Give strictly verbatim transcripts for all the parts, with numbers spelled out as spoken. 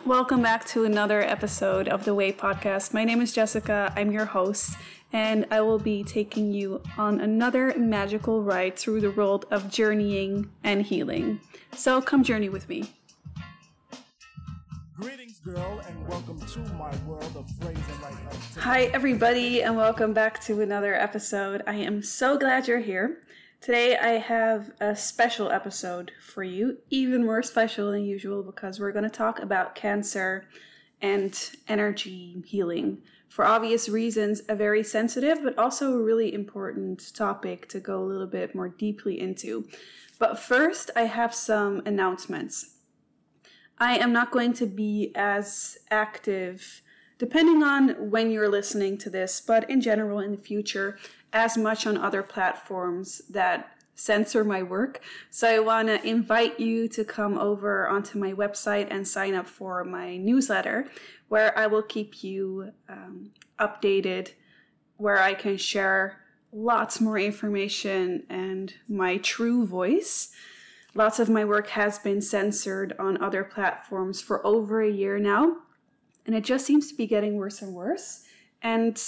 Welcome back to another episode of the Way Podcast. My name is Jessica, I'm your host, and I will be taking you on another magical ride through the world of journeying and healing. So come journey with me. Greetings, girl, and welcome to my world of phrasing right now. Hi, everybody, and welcome back to another episode. I am so glad you're here. Today I have a special episode for you, even more special than usual because we're going to talk about cancer and energy healing. For obvious reasons, a very sensitive but also a really important topic to go a little bit more deeply into. But first, I have some announcements. I am not going to be as active, depending on when you're listening to this, but in general in the future, as much on other platforms that censor my work. So I want to invite you to come over onto my website and sign up for my newsletter, where I will keep you um, updated, where I can share lots more information and my true voice. Lots of my work has been censored on other platforms for over a year now, and it just seems to be getting worse and worse. And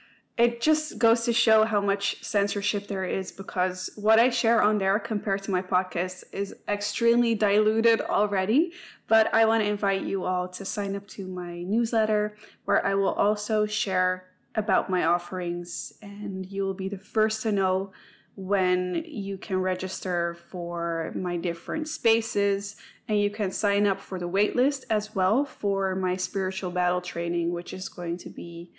it just goes to show how much censorship there is, because what I share on there compared to my podcast is extremely diluted already. But I want to invite you all to sign up to my newsletter, where I will also share about my offerings, and you will be the first to know when you can register for my different spaces, and you can sign up for the waitlist as well for my spiritual battle training, which is going to be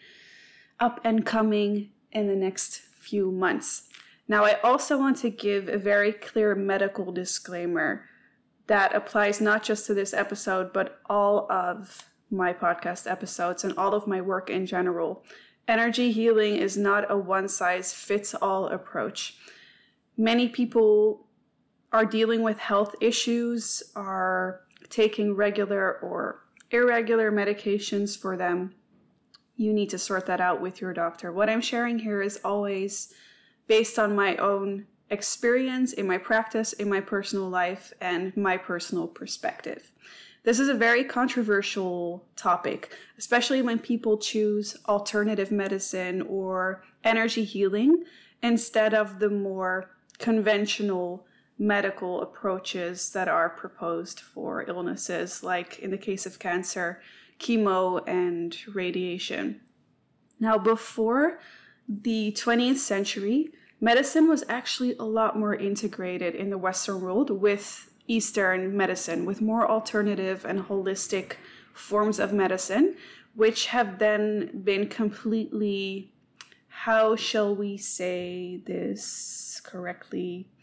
up and coming in the next few months. Now, I also want to give a very clear medical disclaimer that applies not just to this episode, but all of my podcast episodes and all of my work in general. Energy healing is not a one-size-fits-all approach. Many people are dealing with health issues, are taking regular or irregular medications for them. You need to sort that out with your doctor. What I'm sharing here is always based on my own experience in my practice, in my personal life, and my personal perspective. This is a very controversial topic, especially when people choose alternative medicine or energy healing instead of the more conventional medical approaches that are proposed for illnesses, like in the case of cancer, chemo and radiation. Now, before the twentieth century, medicine was actually a lot more integrated in the Western world with Eastern medicine, with more alternative and holistic forms of medicine, which have then been completely, how shall we say this correctly?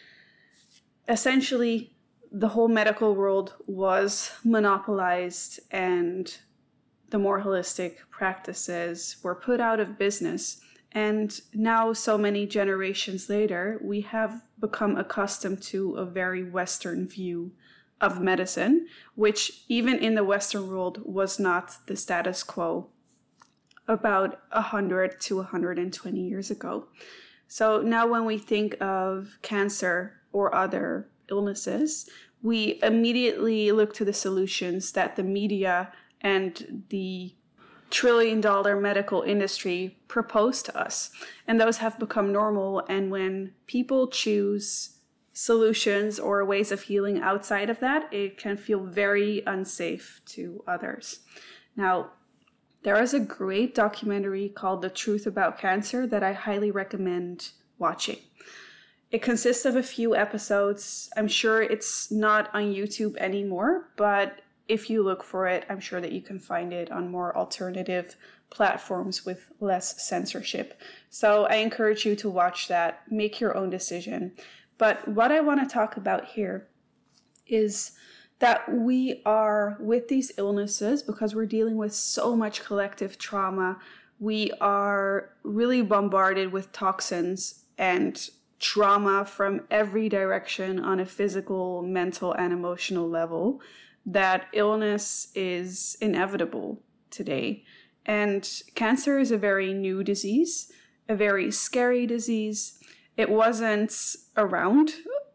Essentially, the whole medical world was monopolized, and the more holistic practices were put out of business. And now, so many generations later, we have become accustomed to a very Western view of medicine, which even in the Western world was not the status quo about one hundred to one hundred twenty years ago. So now when we think of cancer or other illnesses, we immediately look to the solutions that the media and the trillion dollar medical industry propose to us. And those have become normal. And when people choose solutions or ways of healing outside of that, it can feel very unsafe to others. Now, there is a great documentary called The Truth About Cancer that I highly recommend watching. It consists of a few episodes. I'm sure it's not on YouTube anymore, but if you look for it, I'm sure that you can find it on more alternative platforms with less censorship. So I encourage you to watch that, make your own decision. But what I want to talk about here is that we are with these illnesses because we're dealing with so much collective trauma. We are really bombarded with toxins and trauma from every direction on a physical, mental, and emotional level, that illness is inevitable today. And cancer is a very new disease, a very scary disease. It wasn't around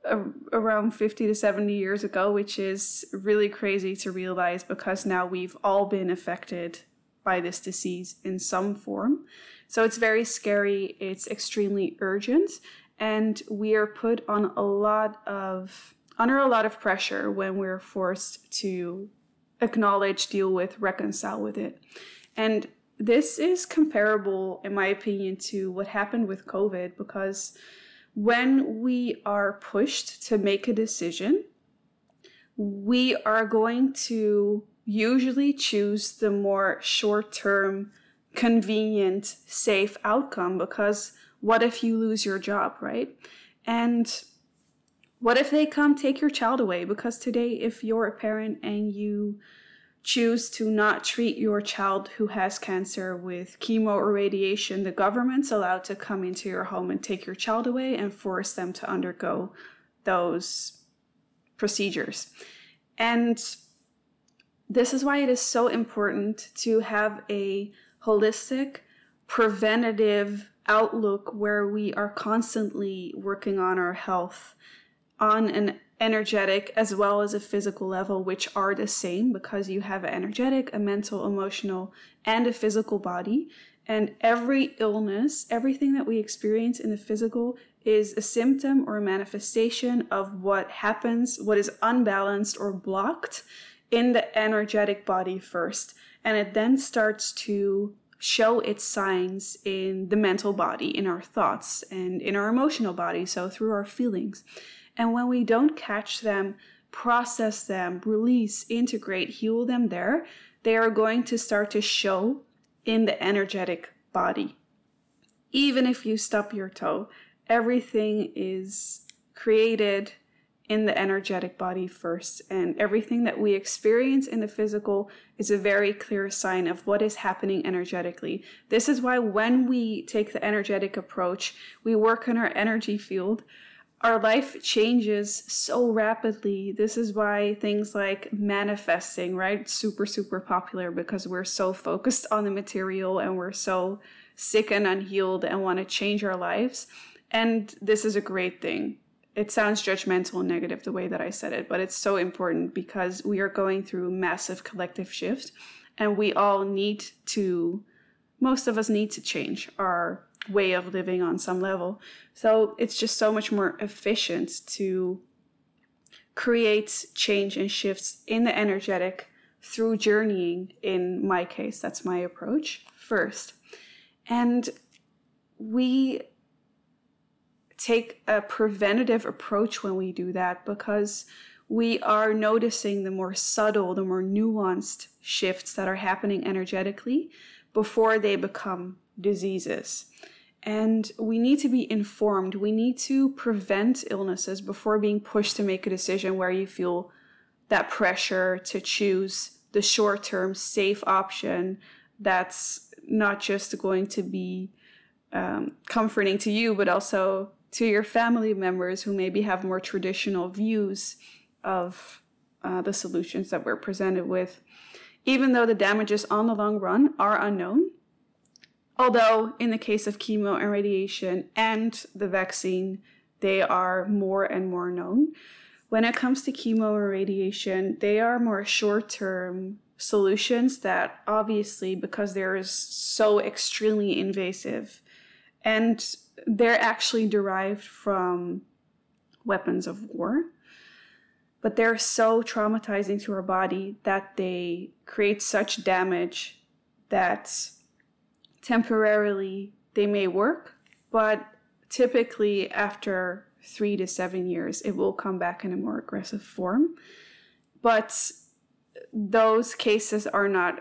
a, around fifty to seventy years ago, which is really crazy to realize because now we've all been affected by this disease in some form. So it's very scary, it's extremely urgent, and we are put on a lot of under a lot of pressure when we're forced to acknowledge, deal with, reconcile with it. And this is comparable, in my opinion, to what happened with COVID, because when we are pushed to make a decision, we are going to usually choose the more short-term, convenient, safe outcome, because what if you lose your job, right? And what if they come take your child away? Because today, if you're a parent and you choose to not treat your child who has cancer with chemo or radiation, the government's allowed to come into your home and take your child away and force them to undergo those procedures. And this is why it is so important to have a holistic, preventative outlook where we are constantly working on our health on an energetic as well as a physical level, which are the same because you have an energetic, a mental, emotional, and a physical body. And every illness, everything that we experience in the physical is a symptom or a manifestation of what happens, what is unbalanced or blocked in the energetic body first. And it then starts to show its signs in the mental body, in our thoughts, and in our emotional body, so through our feelings. And when we don't catch them, process them, release, integrate, heal them there, they are going to start to show in the energetic body. Even if you stub your toe, everything is created in the energetic body first. And everything that we experience in the physical is a very clear sign of what is happening energetically. This is why when we take the energetic approach, we work on our energy field, our life changes so rapidly. This is why things like manifesting, right? Super, super popular because we're so focused on the material and we're so sick and unhealed and want to change our lives. And this is a great thing. It sounds judgmental and negative the way that I said it, but it's so important because we are going through massive collective shift and we all need to, most of us need to change our way of living on some level. So it's just so much more efficient to create change and shifts in the energetic through journeying. In my case, that's my approach first. And we take a preventative approach when we do that because we are noticing the more subtle, the more nuanced shifts that are happening energetically before they become diseases. And we need to be informed. We need to prevent illnesses before being pushed to make a decision where you feel that pressure to choose the short-term safe option that's not just going to be um, comforting to you, but also to your family members who maybe have more traditional views of uh, the solutions that we're presented with, even though the damages on the long run are unknown. Although in the case of chemo and radiation and the vaccine, they are more and more known. When it comes to chemo and radiation, they are more short-term solutions that obviously, because they're so extremely invasive, and they're actually derived from weapons of war, but they're so traumatizing to our body that they create such damage that temporarily they may work, but typically after three to seven years, it will come back in a more aggressive form. But those cases are not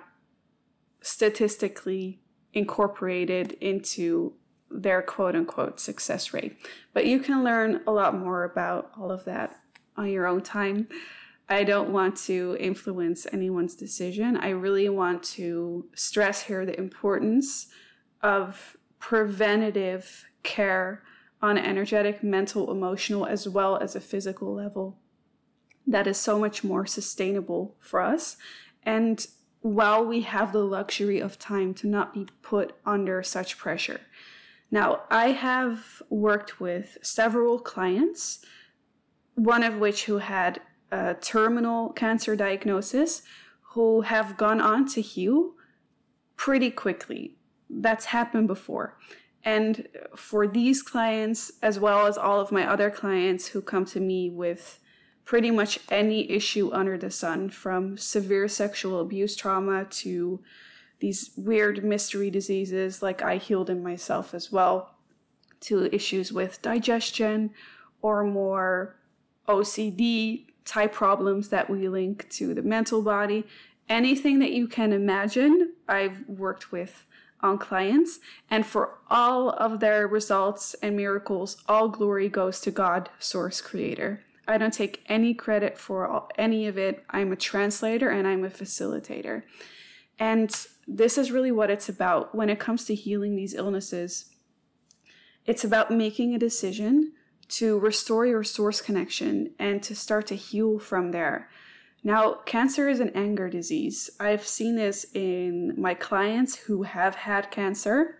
statistically incorporated into their quote-unquote success rate. But you can learn a lot more about all of that on your own time. I don't want to influence anyone's decision. I really want to stress here the importance of preventative care on an energetic, mental, emotional, as well as a physical level. That is so much more sustainable for us. And while we have the luxury of time to not be put under such pressure. Now, I have worked with several clients one of which who had a terminal cancer diagnosis, who have gone on to heal pretty quickly. That's happened before. And for these clients, as well as all of my other clients who come to me with pretty much any issue under the sun, from severe sexual abuse trauma to these weird mystery diseases like I healed in myself as well, to issues with digestion or more O C D type problems that we link to the mental body. Anything that you can imagine, I've worked with on clients. And for all of their results and miracles, all glory goes to God, Source Creator. I don't take any credit for all, any of it. I'm a translator and I'm a facilitator. And this is really what it's about when it comes to healing these illnesses. It's about making a decision to restore your source connection and to start to heal from there. Now, cancer is an anger disease. I've seen this in my clients who have had cancer.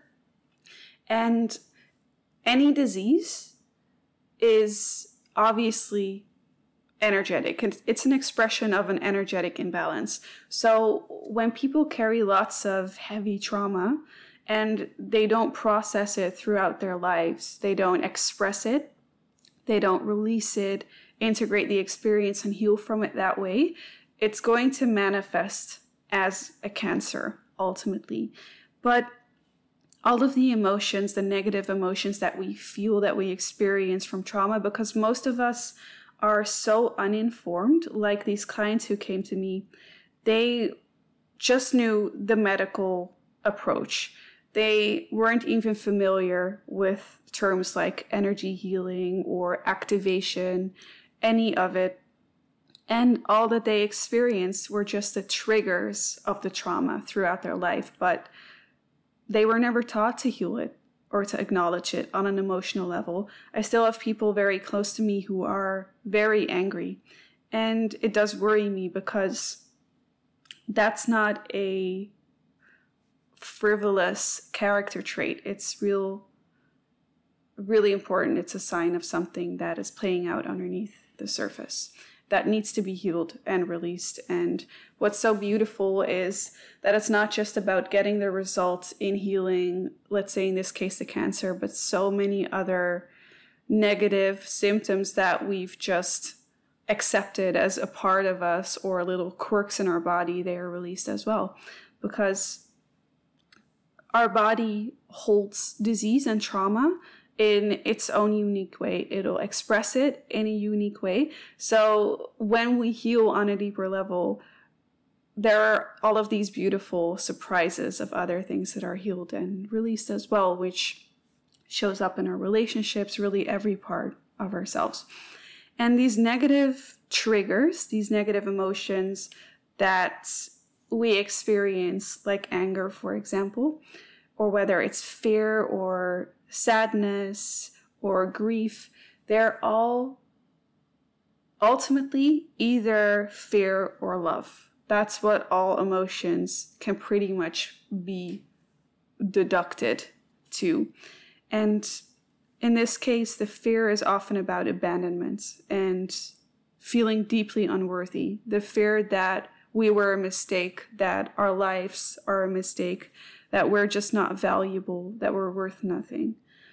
And any disease is obviously energetic. It's an expression of an energetic imbalance. So when people carry lots of heavy trauma and they don't process it throughout their lives, they don't express it, they don't release it, integrate the experience and heal from it that way, it's going to manifest as a cancer ultimately. But all of the emotions, the negative emotions that we feel, that we experience from trauma, because most of us are so uninformed, like these clients who came to me, they just knew the medical approach. They weren't even familiar with terms like energy healing or activation, any of it. And all that they experienced were just the triggers of the trauma throughout their life, but they were never taught to heal it or to acknowledge it on an emotional level. I still have people very close to me who are very angry, and it does worry me because that's not a frivolous character trait. It's real, really important. It's a sign of something that is playing out underneath the surface that needs to be healed and released. And what's so beautiful is that it's not just about getting the results in healing, let's say in this case the cancer, but so many other negative symptoms that we've just accepted as a part of us or little quirks in our body, they are released as well. Because our body holds disease and trauma in its own unique way. It'll express it in a unique way. So when we heal on a deeper level, there are all of these beautiful surprises of other things that are healed and released as well, which shows up in our relationships, really every part of ourselves. And these negative triggers, these negative emotions that we experience, like anger, for example, or whether it's fear or sadness or grief, they're all ultimately either fear or love. That's what all emotions can pretty much be deducted to. And in this case, the fear is often about abandonment and feeling deeply unworthy. The fear that we were a mistake, that our lives are a mistake, that we're just not valuable, that we're worth nothing.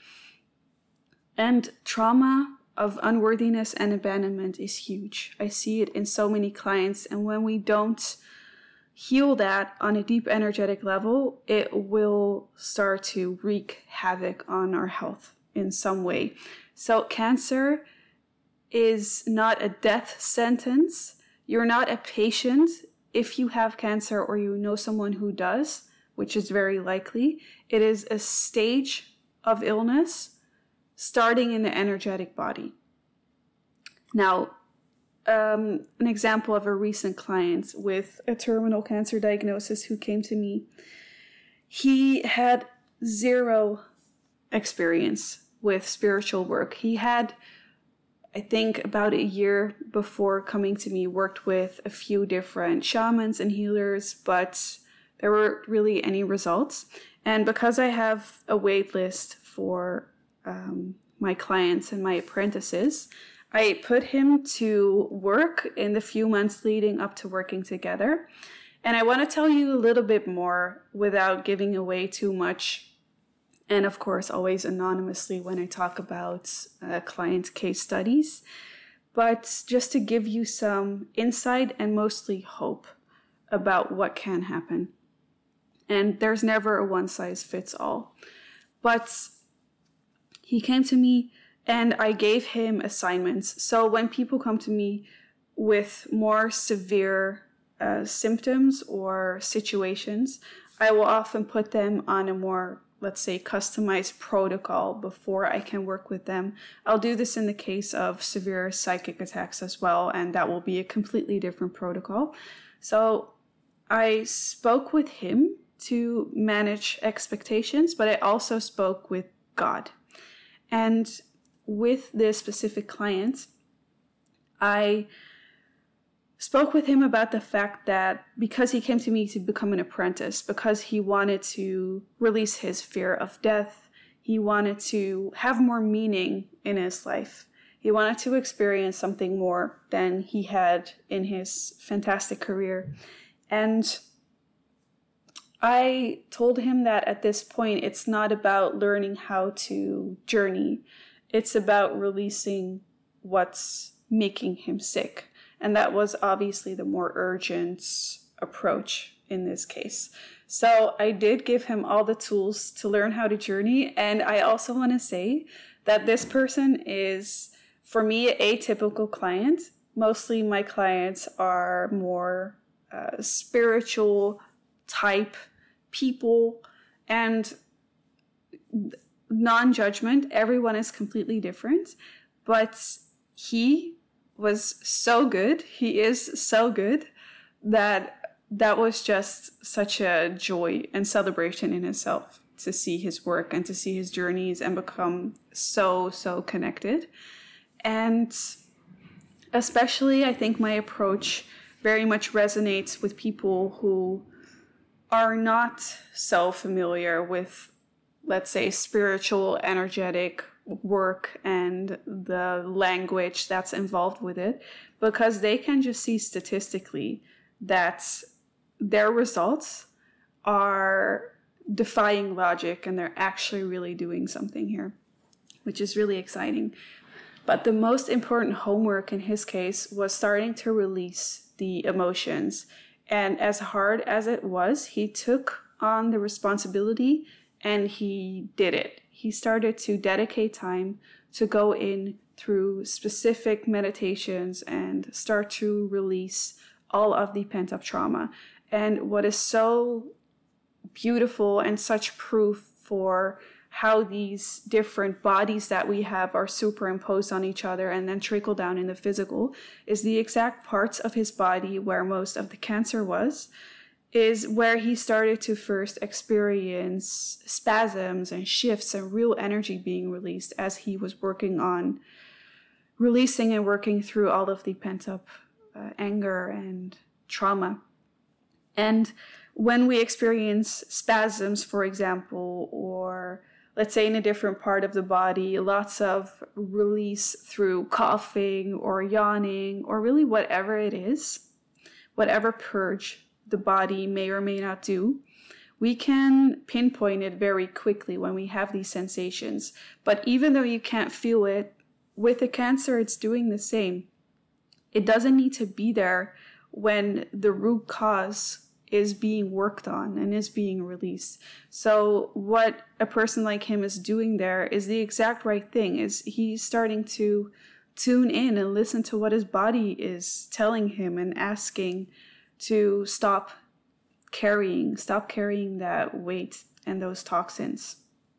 And trauma of unworthiness and abandonment is huge. I see it in so many clients, and when we don't heal that on a deep energetic level, it will start to wreak havoc on our health in some way. So cancer is not a death sentence. You're not a patient if you have cancer or you know someone who does, which is very likely. It is a stage of illness starting in the energetic body. Now, um, an example of a recent client with a terminal cancer diagnosis who came to me, he had zero experience with spiritual work. He had, I think, about a year before coming to me, worked with a few different shamans and healers, but there weren't really any results. And because I have a wait list for um, my clients and my apprentices, I put him to work in the few months leading up to working together. And I want to tell you a little bit more without giving away too much. And of course, always anonymously when I talk about uh, client case studies. But just to give you some insight and mostly hope about what can happen. And there's never a one size fits all. But he came to me and I gave him assignments. So when people come to me with more severe uh, symptoms or situations, I will often put them on a more, let's say, customized protocol before I can work with them. I'll do this in the case of severe psychic attacks as well, and that will be a completely different protocol. So I spoke with him to manage expectations, but I also spoke with God. And with this specific client, I spoke with him about the fact that because he came to me to become an apprentice, because he wanted to release his fear of death, he wanted to have more meaning in his life. He wanted to experience something more than he had in his fantastic career. And I told him that at this point, it's not about learning how to journey. It's about releasing what's making him sick. And that was obviously the more urgent approach in this case. So I did give him all the tools to learn how to journey. And I also want to say that this person is, for me, an atypical client. Mostly my clients are more uh, spiritual type people and non-judgment. Everyone is completely different, but he was so good. He is so good that that was just such a joy and celebration in itself to see his work and to see his journeys and become so, so connected. And especially, I think my approach very much resonates with people who are not so familiar with, let's say, spiritual, energetic work and the language that's involved with it, because they can just see statistically that their results are defying logic and they're actually really doing something here, which is really exciting. But the most important homework in his case was starting to release the emotions. And as hard as it was, he took on the responsibility and he did it. He started to dedicate time to go in through specific meditations and start to release all of the pent-up trauma. And what is so beautiful and such proof for how these different bodies that we have are superimposed on each other and then trickle down in the physical is the exact parts of his body where most of the cancer was, is where he started to first experience spasms and shifts and real energy being released as he was working on releasing and working through all of the pent-up uh, anger and trauma. And when we experience spasms, for example, or let's say in a different part of the body, lots of release through coughing or yawning or really whatever it is, whatever purge the body may or may not do, we can pinpoint it very quickly when we have these sensations. But even though you can't feel it, with the cancer, it's doing the same. It doesn't need to be there when the root cause is being worked on and is being released. So what a person like him is doing there is the exact right thing. Is he's starting to tune in and listen to what his body is telling him and asking to stop carrying, stop carrying that weight and those toxins.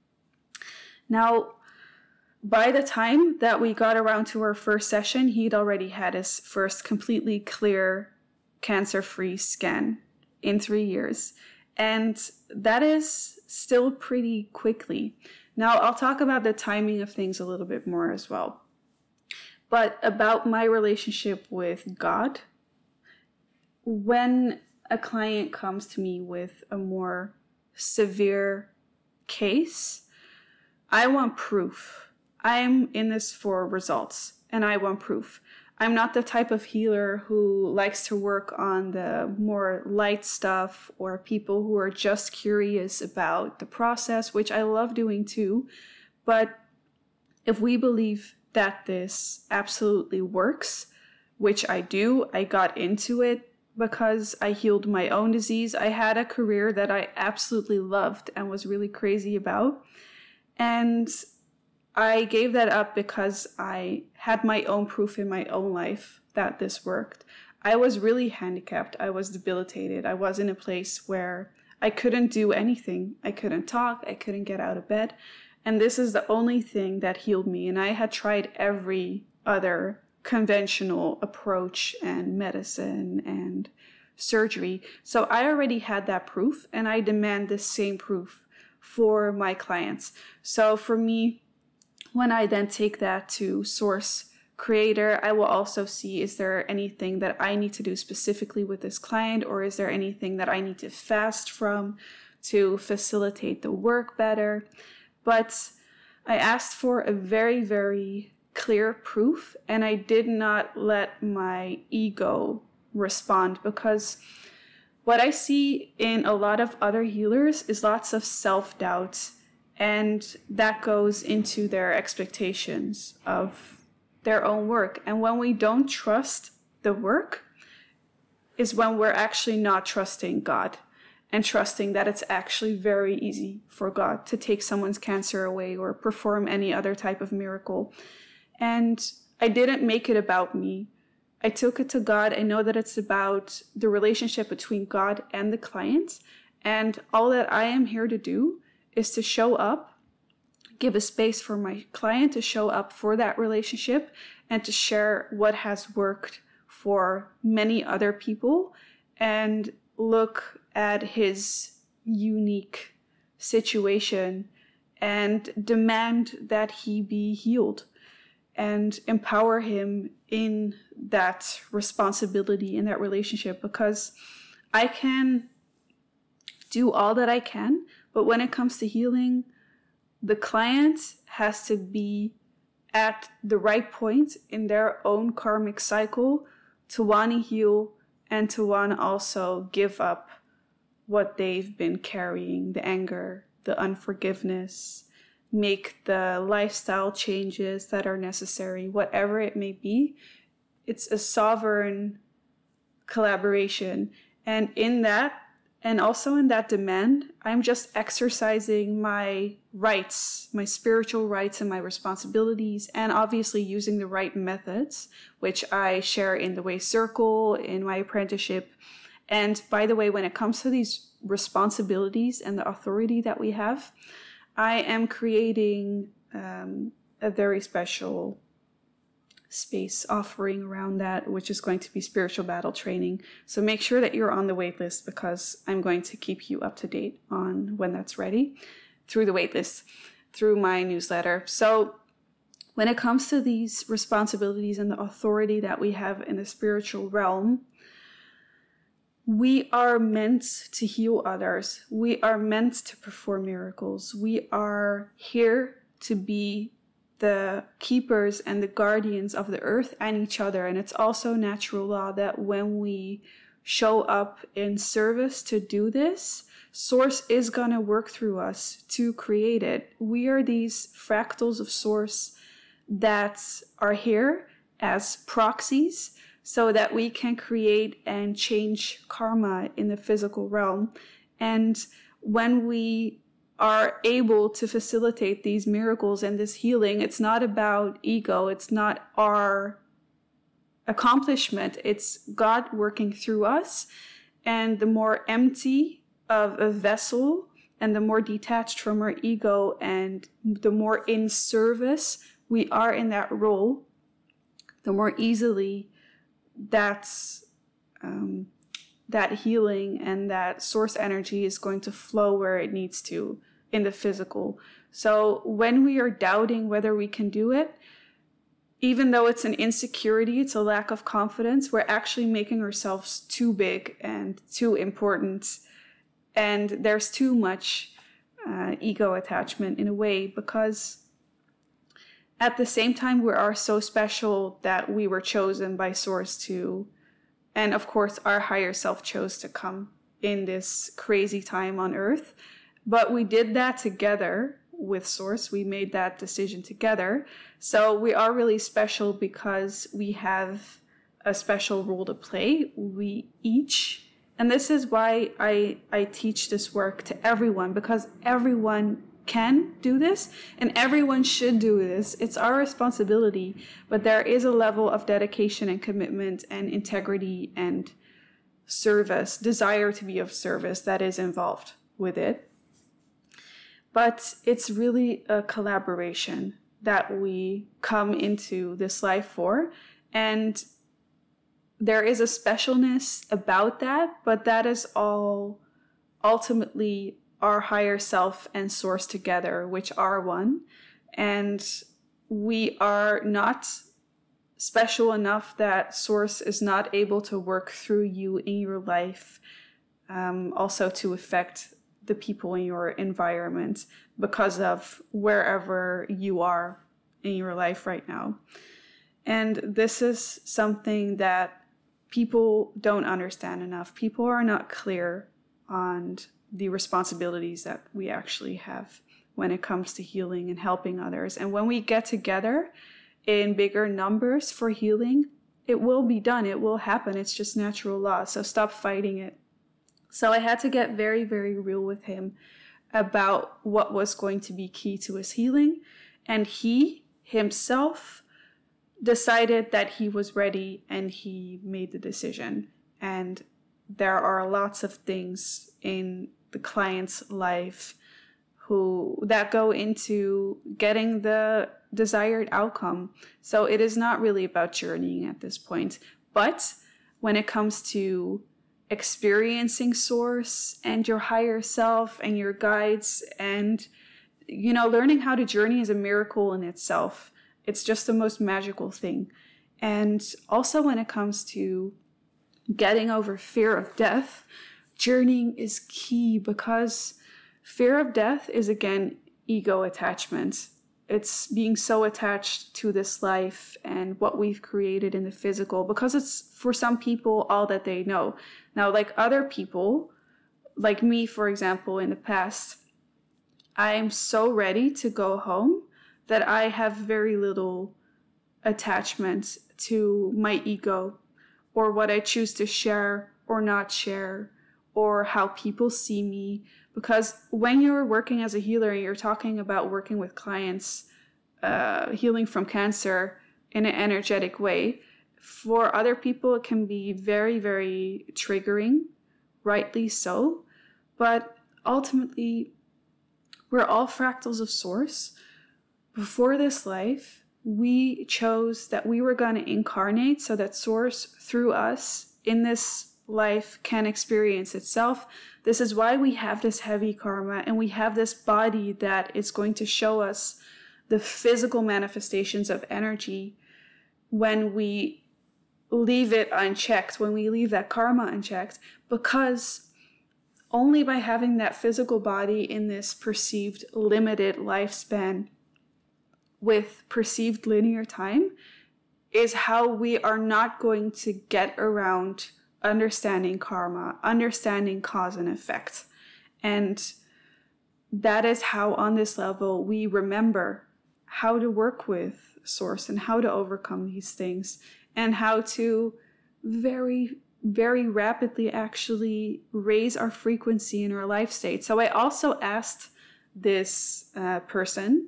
Now, by the time that we got around to our first session, he'd already had his first completely clear cancer-free scan in three years. And that is still pretty quickly. Now, I'll talk about the timing of things a little bit more as well. But about my relationship with God, when a client comes to me with a more severe case, I want proof. I'm in this for results. and I want proof. I'm not the type of healer who likes to work on the more light stuff or people who are just curious about the process, which I love doing too. But if we believe that this absolutely works, which I do, I got into it because I healed my own disease. I had a career that I absolutely loved and was really crazy about. And I gave that up because I had my own proof in my own life that this worked. I was really handicapped. I was debilitated. I was in a place where I couldn't do anything. I couldn't talk. I couldn't get out of bed. And this is the only thing that healed me. And I had tried every other conventional approach and medicine and surgery. So I already had that proof, and I demand the same proof for my clients. So for me, when I then take that to Source Creator, I will also see, is there anything that I need to do specifically with this client, or is there anything that I need to fast from to facilitate the work better? But I asked for a very, very clear proof, and I did not let my ego respond, because what I see in a lot of other healers is lots of self-doubt. And that goes into their expectations of their own work. And when we don't trust the work is when we're actually not trusting God and trusting that it's actually very easy for God to take someone's cancer away or perform any other type of miracle. And I didn't make it about me. I took it to God. I know that it's about the relationship between God and the client. And all that I am here to do is to show up, give a space for my client to show up for that relationship, and to share what has worked for many other people and look at his unique situation and demand that he be healed and empower him in that responsibility in that relationship, because I can do all that I can, but when it comes to healing, the client has to be at the right point in their own karmic cycle to want to heal and to want to also give up what they've been carrying, the anger, the unforgiveness, make the lifestyle changes that are necessary, whatever it may be. It's a sovereign collaboration. And in that, and also in that demand, I'm just exercising my rights, my spiritual rights and my responsibilities, and obviously using the right methods, which I share in the Way Circle, in my apprenticeship. And by the way, when it comes to these responsibilities and the authority that we have, I am creating um, a very special space offering around that, which is going to be spiritual battle training. So make sure that you're on the wait list, because I'm going to keep you up to date on when that's ready through the wait list, through my newsletter. So when it comes to these responsibilities and the authority that we have in the spiritual realm, we are meant to heal others. We are meant to perform miracles. We are here to be the keepers and the guardians of the earth and each other. And it's also natural law that when we show up in service to do this, Source is going to work through us to create it. We are these fractals of Source that are here as proxies so that we can create and change karma in the physical realm. And when we are able to facilitate these miracles and this healing, it's not about ego, it's not our accomplishment, it's God working through us. And the more empty of a vessel and the more detached from our ego and the more in service we are in that role, the more easily that's um, that healing and that source energy is going to flow where it needs to in the physical. So when we are doubting whether we can do it, even though it's an insecurity, it's a lack of confidence, we're actually making ourselves too big and too important. And there's too much uh, ego attachment in a way, because at the same time, we are so special that we were chosen by Source to, and of course, our higher self chose to come in this crazy time on Earth. But we did that together with Source. We made that decision together. So we are really special because we have a special role to play. We each, and this is why I, I teach this work to everyone, because everyone can do this and everyone should do this. It's our responsibility, but there is a level of dedication and commitment and integrity and service, desire to be of service that is involved with it. But it's really a collaboration that we come into this life for. And there is a specialness about that, but that is all ultimately our higher self and Source together, which are one. And we are not special enough that Source is not able to work through you in your life, um, also to affect the people in your environment because of wherever you are in your life right now. And this is something that people don't understand enough. People are not clear on the responsibilities that we actually have when it comes to healing and helping others. And when we get together in bigger numbers for healing, it will be done. It will happen. It's just natural law. So stop fighting it. So I had to get very, very real with him about what was going to be key to his healing. And he himself decided that he was ready and he made the decision. And there are lots of things in the client's life who that go into getting the desired outcome. So it is not really about journeying at this point. But when it comes to experiencing Source and your higher self and your guides, and you know, learning how to journey is a miracle in itself. It's just the most magical thing. And also when it comes to getting over fear of death, journeying is key, because fear of death is, again, ego attachment. It's being so attached to this life and what we've created in the physical, because it's, for some people, all that they know. Now, like other people, like me, for example, in the past, I'm so ready to go home that I have very little attachment to my ego or what I choose to share or not share or how people see me. Because when you're working as a healer and you're talking about working with clients, uh, healing from cancer in an energetic way, for other people it can be very, very triggering, rightly so. But ultimately, we're all fractals of Source. Before this life, we chose that we were going to incarnate so that Source, through us, in this life, can experience itself. This is why we have this heavy karma, and we have this body that is going to show us the physical manifestations of energy when we leave it unchecked, when we leave that karma unchecked, because only by having that physical body in this perceived limited lifespan with perceived linear time is how we are not going to get around understanding karma, understanding cause and effect. And that is how on this level we remember how to work with Source and how to overcome these things and how to very, very rapidly actually raise our frequency in our life state. So I also asked this uh, person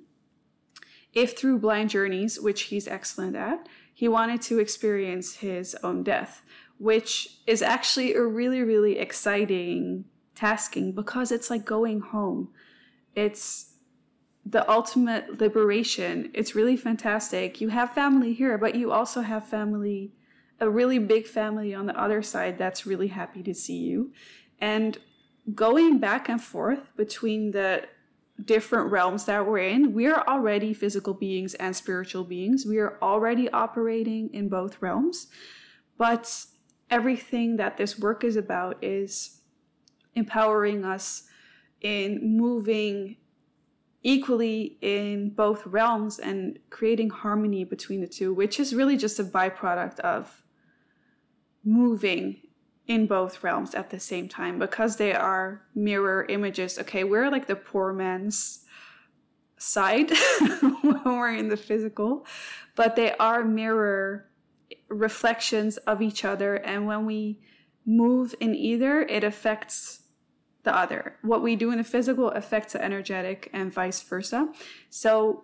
if through blind journeys, which he's excellent at, he wanted to experience his own death, which is actually a really, really exciting tasking because it's like going home. It's the ultimate liberation. It's really fantastic. You have family here, but you also have family, a really big family on the other side that's really happy to see you. And going back and forth between the different realms that we're in, we are already physical beings and spiritual beings. We are already operating in both realms. But everything that this work is about is empowering us in moving equally in both realms and creating harmony between the two, which is really just a byproduct of moving in both realms at the same time, because they are mirror images. Okay, we're like the poor man's side when we're in the physical, but they are mirror reflections of each other, and when we move in either, it affects the other. What we do in the physical affects the energetic and vice versa. So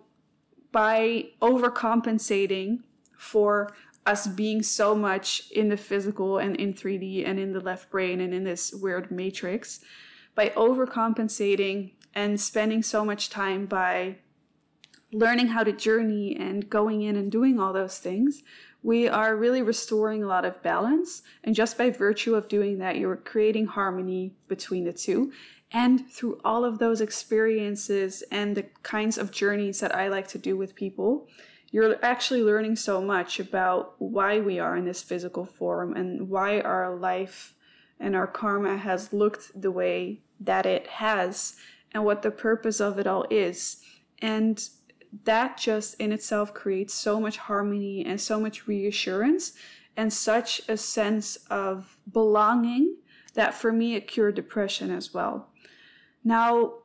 by overcompensating for us being so much in the physical and in three D and in the left brain and in this weird matrix, by overcompensating and spending so much time by learning how to journey and going in and doing all those things, we are really restoring a lot of balance. And just by virtue of doing that, you're creating harmony between the two. And through all of those experiences and the kinds of journeys that I like to do with people, you're actually learning so much about why we are in this physical form and why our life and our karma has looked the way that it has and what the purpose of it all is. And that just in itself creates so much harmony and so much reassurance and such a sense of belonging that for me it cured depression as well. Now,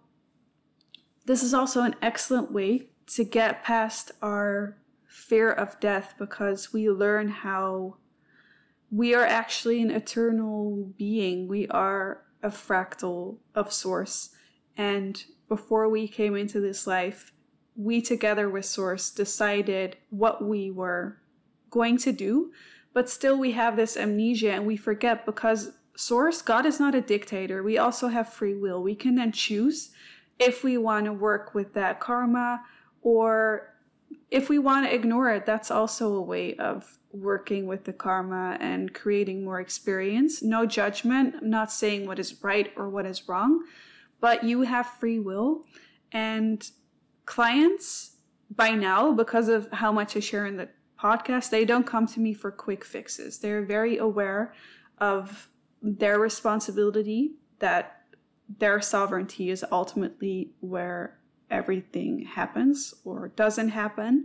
this is also an excellent way to get past our fear of death, because we learn how we are actually an eternal being. We are a fractal of Source. And before we came into this life, we together with Source decided what we were going to do, but still we have this amnesia and we forget, because Source, God is not a dictator. We also have free will. We can then choose if we want to work with that karma, or if we want to ignore it. That's also a way of working with the karma and creating more experience. No judgment. I'm not saying what is right or what is wrong, but you have free will. And clients, by now, because of how much I share in the podcast, they don't come to me for quick fixes. They're very aware of their responsibility, that their sovereignty is ultimately where everything happens or doesn't happen.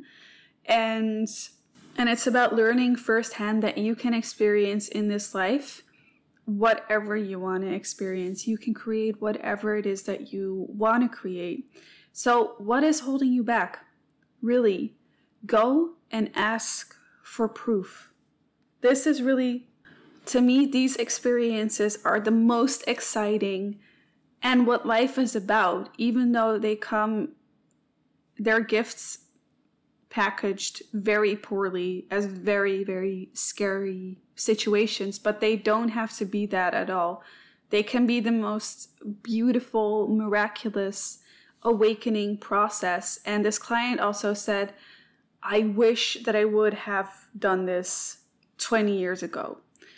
And and it's about learning firsthand that you can experience in this life whatever you want to experience. You can create whatever it is that you want to create. So what is holding you back? Really, go and ask for proof. This is really, to me, these experiences are the most exciting and what life is about, even though they come, they're gifts packaged very poorly as very, very scary situations, but they don't have to be that at all. They can be the most beautiful, miraculous awakening process. And this client also said, I wish that I would have done this twenty years ago.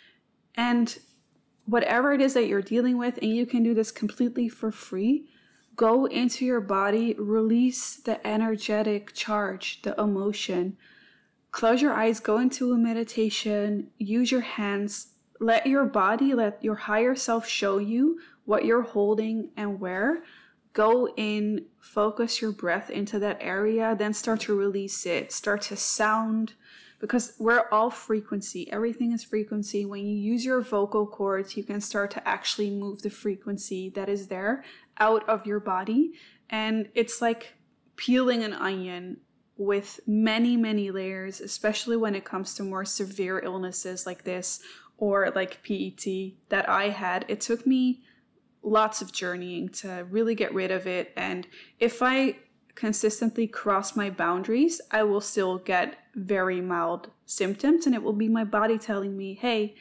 And whatever it is that you're dealing with, and you can do this completely for free, go into your body, release the energetic charge, the emotion. Close your eyes, go into a meditation, use your hands, let your body, let your higher self show you what you're holding and where. Go in, focus your breath into that area, then start to release it, start to sound, because we're all frequency. Everything is frequency. When you use your vocal cords, you can start to actually move the frequency that is there out of your body. And it's like peeling an onion with many, many layers, especially when it comes to more severe illnesses like this, or like P E T that I had. It took me lots of journeying to really get rid of it. And if I consistently cross my boundaries, I will still get very mild symptoms, and it will be my body telling me, hey,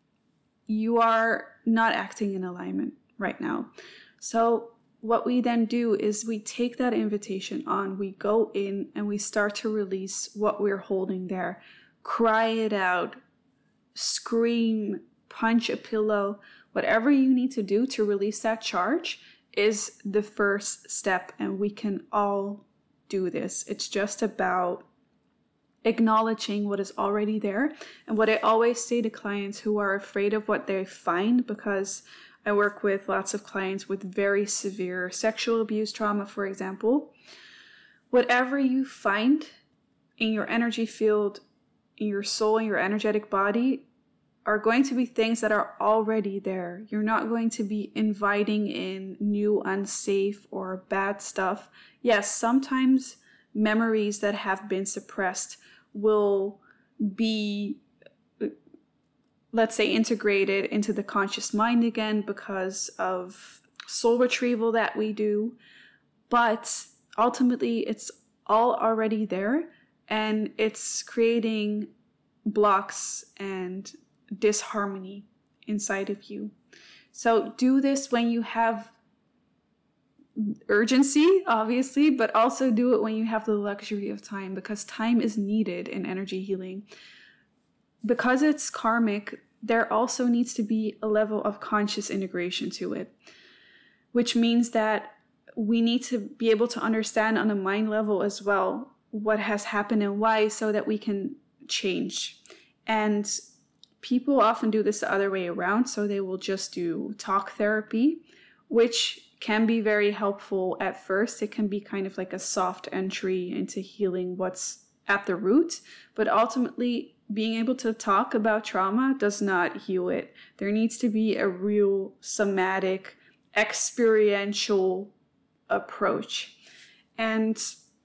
you are not acting in alignment right now. So what we then do is we take that invitation on, we go in and we start to release what we're holding there. Cry it out, scream, punch a pillow. Whatever you need to do to release that charge is the first step, and we can all do this. It's just about acknowledging what is already there. And what I always say to clients who are afraid of what they find, because I work with lots of clients with very severe sexual abuse trauma, for example. Whatever you find in your energy field, in your soul, in your energetic body, are going to be things that are already there. You're not going to be inviting in new, unsafe, or bad stuff. Yes, sometimes memories that have been suppressed will be, let's say, integrated into the conscious mind again because of soul retrieval that we do. But ultimately, it's all already there, and it's creating blocks and disharmony inside of you. So do this when you have urgency, obviously, but also do it when you have the luxury of time, because time is needed in energy healing. Because it's karmic, there also needs to be a level of conscious integration to it, which means that we need to be able to understand on a mind level as well what has happened and why, so that we can change. And people often do this the other way around, so they will just do talk therapy, which can be very helpful at first. It can be kind of like a soft entry into healing what's at the root, but ultimately being able to talk about trauma does not heal it. There needs to be a real somatic, experiential approach. And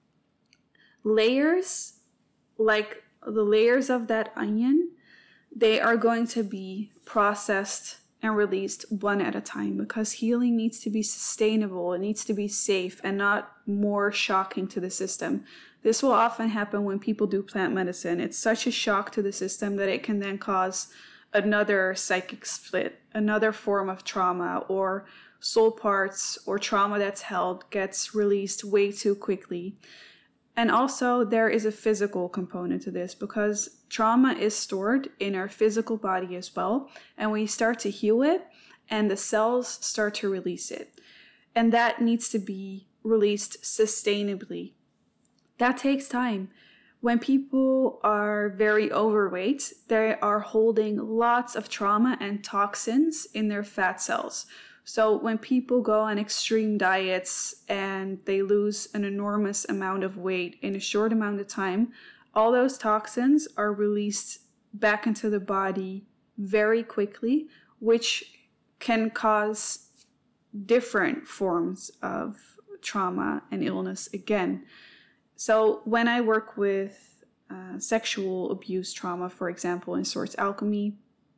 layers, like the layers of that onion, they are going to be processed and released one at a time, because healing needs to be sustainable. It needs to be safe and not more shocking to the system. This will often happen when people do plant medicine. It's such a shock to the system that it can then cause another psychic split, another form of trauma, or soul parts or trauma that's held gets released way too quickly. And also there is a physical component to this, because trauma is stored in our physical body as well. And we start to heal it and the cells start to release it. And that needs to be released sustainably. That takes time. When people are very overweight, they are holding lots of trauma and toxins in their fat cells. So when people go on extreme diets and they lose an enormous amount of weight in a short amount of time, all those toxins are released back into the body very quickly, which can cause different forms of trauma and illness again. So when I work with uh, sexual abuse trauma, for example, in Source Alchemy,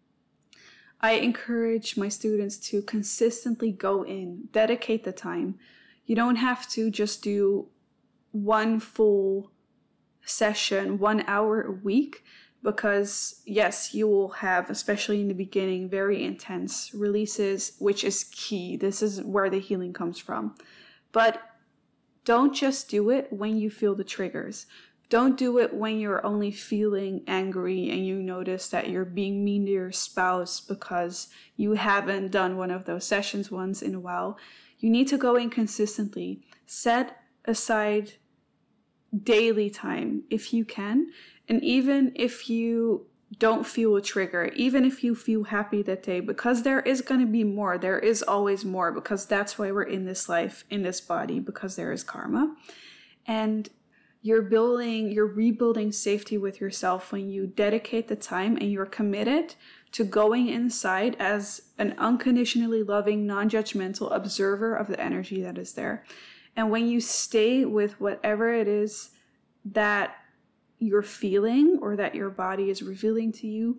I encourage my students to consistently go in, dedicate the time. You don't have to just do one full session, one hour a week, because yes, you will have, especially in the beginning, very intense releases, which is key. This is where the healing comes from. But don't just do it when you feel the triggers. Don't do it when you're only feeling angry and you notice that you're being mean to your spouse because you haven't done one of those sessions once in a while. You need to go in consistently. Set aside daily time if you can. And even if you don't feel a trigger, even if you feel happy that day, because there is going to be more. There is always more, because that's why we're in this life, in this body, because there is karma. And You're building, you're rebuilding safety with yourself when you dedicate the time and you're committed to going inside as an unconditionally loving, non-judgmental observer of the energy that is there. And when you stay with whatever it is that you're feeling or that your body is revealing to you,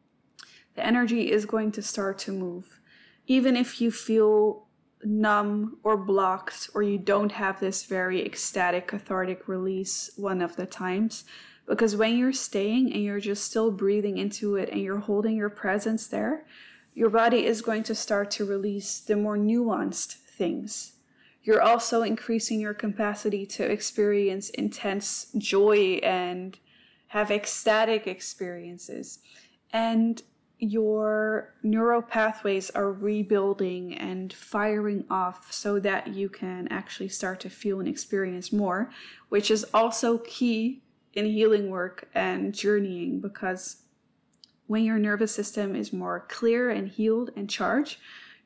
the energy is going to start to move. Even if you feel numb or blocked, or you don't have this very ecstatic, cathartic release one of the times, because when you're staying and you're just still breathing into it and you're holding your presence there, your body is going to start to release the more nuanced things. You're also increasing your capacity to experience intense joy and have ecstatic experiences. And your neural pathways are rebuilding and firing off so that you can actually start to feel and experience more, which is also key in healing work and journeying, because when your nervous system is more clear and healed and charged,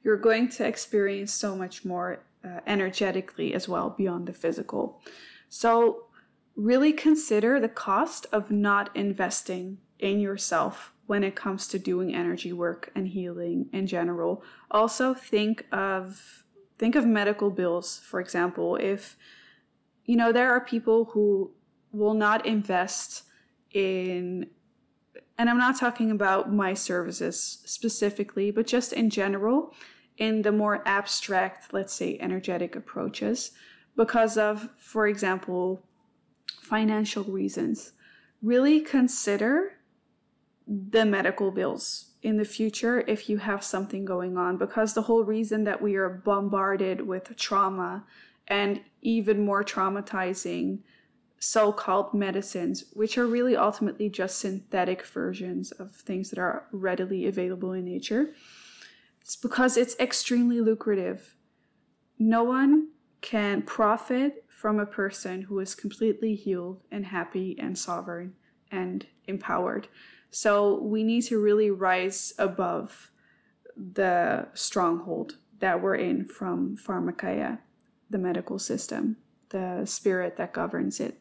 you're going to experience so much more uh, energetically as well beyond the physical. So really consider the cost of not investing in yourself when it comes to doing energy work and healing in general. Also think of think of medical bills, for example. If, you know, there are people who will not invest in, and I'm not talking about my services specifically, but just in general, in the more abstract, let's say, energetic approaches, because of, for example, financial reasons. Really consider the medical bills in the future if you have something going on, because the whole reason that we are bombarded with trauma and even more traumatizing so-called medicines, which are really ultimately just synthetic versions of things that are readily available in nature, it's because it's extremely lucrative. No one can profit from a person who is completely healed and happy and sovereign and empowered. So we need to really rise above the stronghold that we're in from Pharmakeia, the medical system, the spirit that governs it.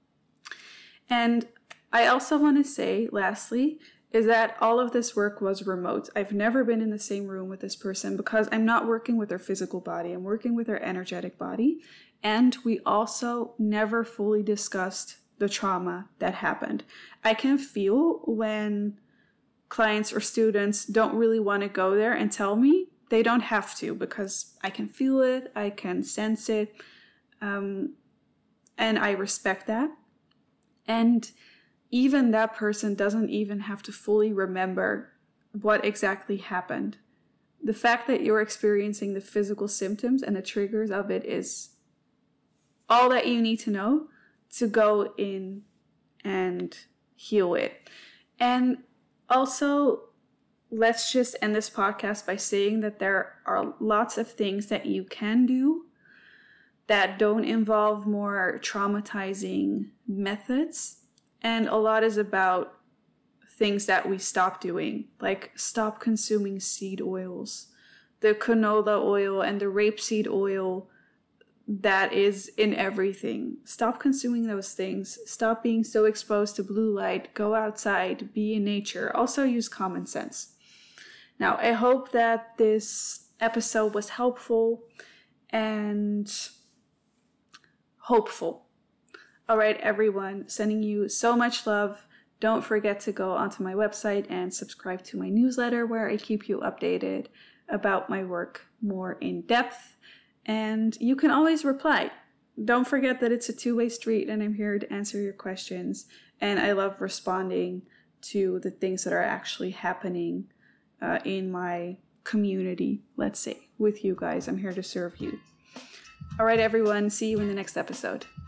And I also want to say, lastly, is that all of this work was remote. I've never been in the same room with this person because I'm not working with their physical body. I'm working with their energetic body. And we also never fully discussed the trauma that happened. I can feel when clients or students don't really want to go there and tell me. They don't have to, because I can feel it, I can sense it, um, and I respect that. And even that person doesn't even have to fully remember what exactly happened. The fact that you're experiencing the physical symptoms and the triggers of it is all that you need to know to go in and heal it. And also, let's just end this podcast by saying that there are lots of things that you can do that don't involve more traumatizing methods. And a lot is about things that we stop doing, like stop consuming seed oils, the canola oil and the rapeseed oil that is in everything. Stop consuming those things. Stop being so exposed to blue light. Go outside, be in nature. Also use common sense. Now, I hope that this episode was helpful and hopeful. All right, everyone, sending you so much love. Don't forget to go onto my website and subscribe to my newsletter, where I keep you updated about my work more in depth. And you can always reply. Don't forget that it's a two-way street and I'm here to answer your questions. And I love responding to the things that are actually happening uh, in my community, let's say, with you guys. I'm here to serve you. All right, everyone. See you in the next episode.